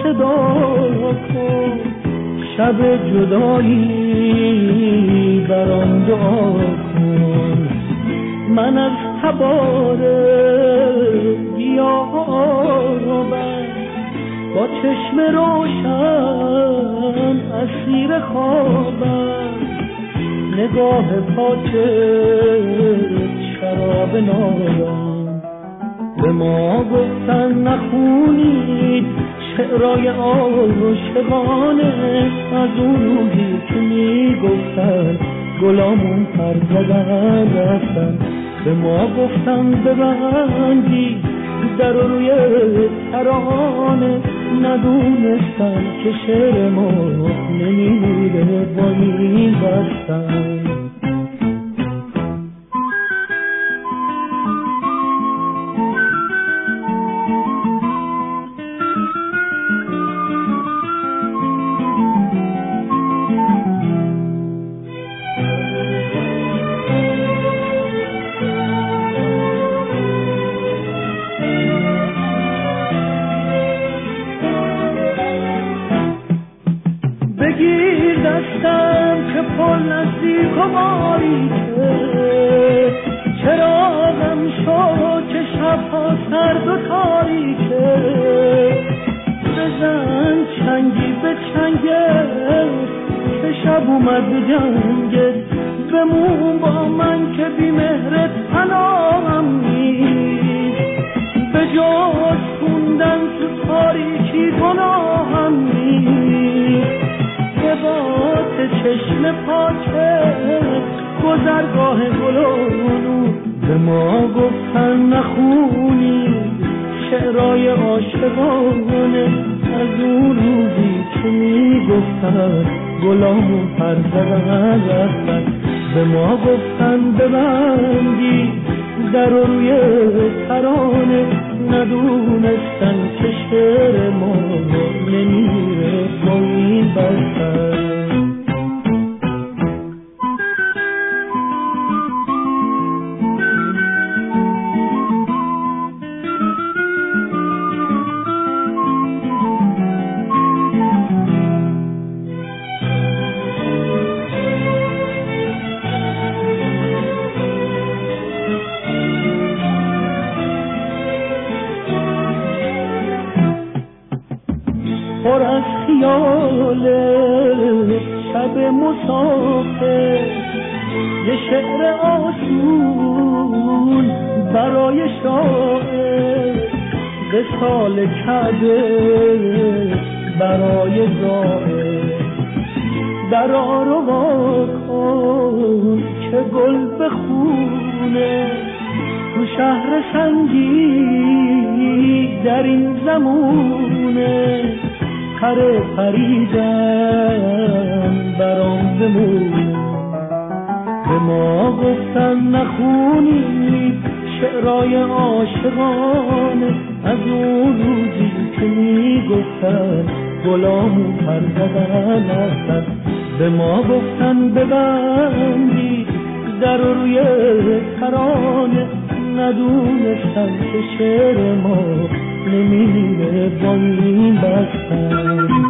صدا کن، شب جدایی برام دعا کن. من از تبار بیابم با چشم روشن اسیر خوابم، نگاه پاچه شراب نارم. به ما گفتن نخونید شعرهای عاشقانه، از اون روزی که میگفتن گلامون پر زدن رفتن. به ما گفتن ببندی در روی ترانه، ندونستن که شعر ما نمیره با این بستن. بگیر دستم که پر نزدیک و باریکه، چراغم شد که شبها سرد و تاریکه. بزن چنگی به چنگت که شب اومد به جنگت، بمون با من که بی مهرت پناهم نیست. به جز خوندن تو تاریکی گناهم نیست. لباس چشم پاکه گذرگاه گلونو، به ما گفتن نخونی شعرهای عاشقانه، از اون روزی که میگفتن گلامون پر زدن رفتن. به ما گفتن ببندی در روی ترانه، ندونستن که شعر ما نمیره با این بستن. پر از خیال شب مسافر، یه شعر آسون برای شاعر، وصال کعبه برای زائر. درا رو وا کن که گل بخونه تو شهر سنگی در این زمونه. خره پریدن برام بمونه، به ما گفتن نخونید شعرهای عاشقانه، از اون روزی که میگفتن گلامون پر زدن رفتن. به ما گفتن ببندید در روی ترانه، ندونستن که شعر ما نمیره با این بستن.